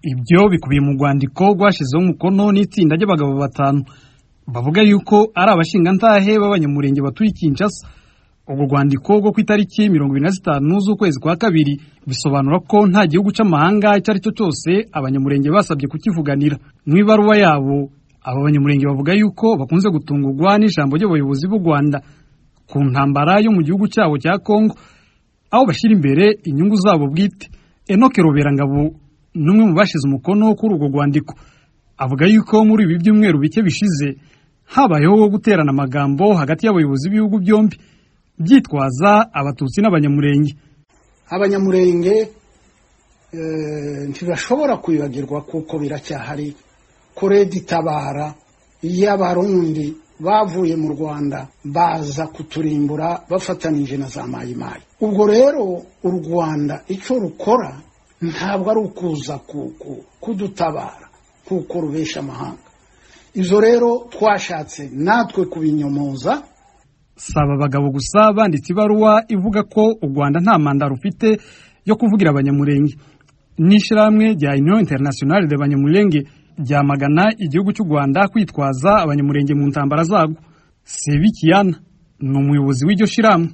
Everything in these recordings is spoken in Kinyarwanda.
Ibyo bikubiye mu rwandiko rwashizeho umukono n'itsinda ry'abagabo batanu bavuga yuko ari abashingantahe b'abanyamurenge batuye Kinshasa. Ubwo rwandiko rwo ku itariki 25 z'ukwezi kwa kabiri bisobanura ko nta gihugu c'amahanga icyo ari cyo cyose abanyamurenge basabye kukivuganira. Mu ibaruwa yabo aba banyamurenge bavuga yuko bakunze gutungurwa n'ijambo ry'abayobozi b'u Rwanda ku ntambara yo mu gihugu cyabo cya Kongo, aho bashyira imbere inyungu zabo bwite. Enoke Roberangabo n'umwe mu bashize umukono kuri urwo rwandiko avuga yuko muri ibi byumweru bike bishize habayeho guterana amagambo hagati y'abayobozi b'ibihugu byombi byitwaza abatutsi n'abanyamurenge. Abanyamurenge ntibashobora kwibagirwa kuko biracyahari Koredi Tabara y'abarundi bavuye mu Rwanda baza kuturimbura bafatanije na za Mayimayi. Ubwo rero u Rwanda icyo rukora ntabwo ari ukuza kudutabara kuko rubesha amahanga. Izo rero twashatse natwe kubinyomoza. Saba abagabo gusa banditse ibaruwa ivuga ko u Rwanda nta manda rufite yo kuvugira abanyamurenge. N'ishiramwe rya Union Internationale de Banyamurenge ryamagana igihugu cy'u Rwanda kwitwaza abanyamurenge mu ntambara zabo. Sebikiyana ni umuyobozi w'iryo shiramwe.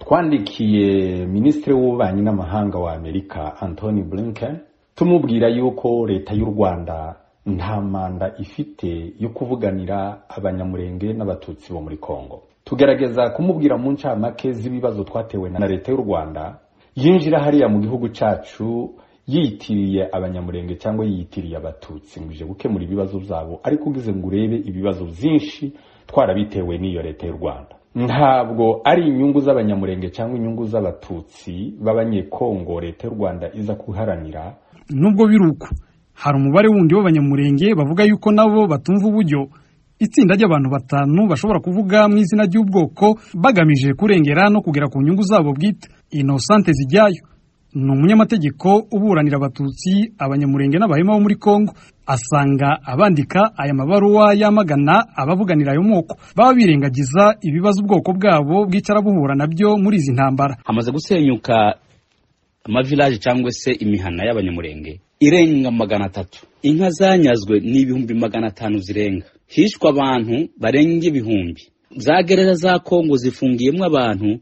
Twandikiye Minisitiri w'Ububanyi n'Amahanga wa Amerika Anthony Blinken tumubwira yuko leta y'u Rwanda nta manda ifite yo kuvuganira abanyamurenge n'abatutsi bo muri Kongo. Tugerageza kumubwira mu ncamake z'ibibazo twatewe na leta y'u Rwanda yinjira hariya mu gihugu cyacu yitiriye abanyamurenge cyangwa yitiriye abatutsi nguje gukemura ibibazo byabo, ariko ugize ngo urebe ibibazo byinshi twarabitewe n'iyo leta y'u Rwanda. Ntabwo ari inyungu z'abanyamurenge cyangwa inyungu z'abatutsi b'abanyekongo leta y'u Rwanda iza kuharanira. Nubwo biruko hari umubare wundi w'abanyamurenge bavuga yuko nabo batumva uburyo itsinda ry'abantu batanu bashobora kuvuga mu izina ry'ubwoko bagamije kurengera no kugera ku nyungu zabo bwite. Innocente Zijyayo ni umunyamategeko uburanira abatutsi, abanyamurenge n'abahema bo muri Kongo. Asanga abandika aya mabaruwa yamagana abavuganira ayo moko baba birengagiza ibibazo ubwoko bwabo bwicara buhura nabyo muri izi ntambara. Hamaze gusenyuka amavilaje cyangwa se imihana y'abanyamurenge irenga 300. Inka zanyazwe ni 500 zirenga. Hishwa abantu barenga 1000. Za gereza za Kongo zifungiyemo abantu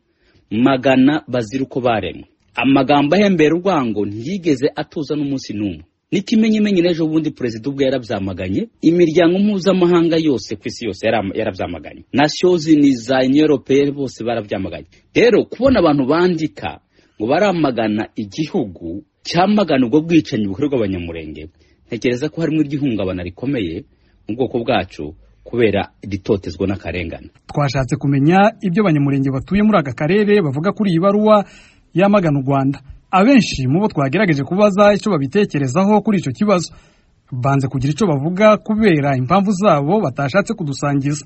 100 bazira uko baremwe. Amagambo ahembera urwango ntiyigeze atuza n'umunsi n'umwe. N'ikimenyimenyi n'ejo bundi president ubwo yarabyamaganye, imiryango mpuzamahanga yose ku isi yose yarabyamaganye, Nations Unies za Union Européenne bose barabyamaganye. Rero kubona abantu bandika ngo baramagana igihugu cyamagana ubwo bwicanyi bukorerwa abanyamurenge, ntekereza ko harimo igihungabana rikomeye mu bwoko bwacu kubera ditotezwa n'akarengane. Twashatse kumenya ibyo abanyamurenge batuye muri aka karere bavuga kuri iyi baruwa yamagana u Rwanda. Abenshi mu bo twagerageje kubaza icyo babitekerezaho kuri icyo kibazo banze kugira icyo bavuga kubera impamvu zabo batashatse kudusangiza.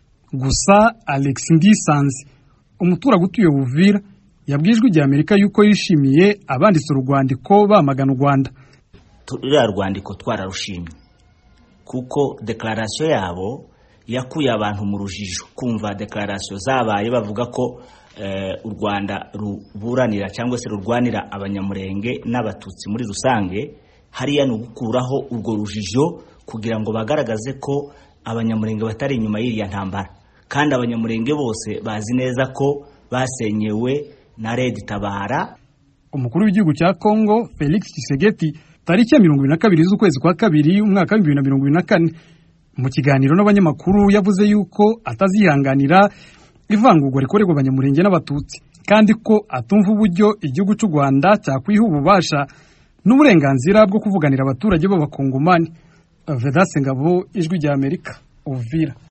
Gusa Alex Ndisanze umuturage utuye Uvira yabwijwe igihe Amerika yuko yishimiye abanditse urwandiko bamagana u Rwanda. Turiya rwandiko twararushimye kuko declaration yabo yakuye abantu mu rujijo. Kumva declaration zabaye bavuga ko u Rwanda ruburanira cyangwa se rurwanira abanyamurenge n'abatutsi muri rusange, hariya no gukuraho urwo rujijo kugira ngo bagaragaze ko abanyamurenge batari inyuma y'iriya ntambara, kandi abanyamurenge bose bazi neza ko basenyewe na Red Tabara. Umukuru w'igihugu cya Kongo Felix Tshisekedi tariki ya 22 z'ukwezi kwa kabiri umwaka wa 2024 mu kiganiro n'abanyamakuru yavuze yuko atazihanganira ivangurwa rikorerwa abanyamurenge n'abatutsi, kandi ko atumva uburyo igihugu cy'u Rwanda cyakwiha ububasha n'uburenganzira bwo kuvuganira abaturage b'abakongomani. Vedaste Ngabo, Ijwi rya Amerika, Uvira.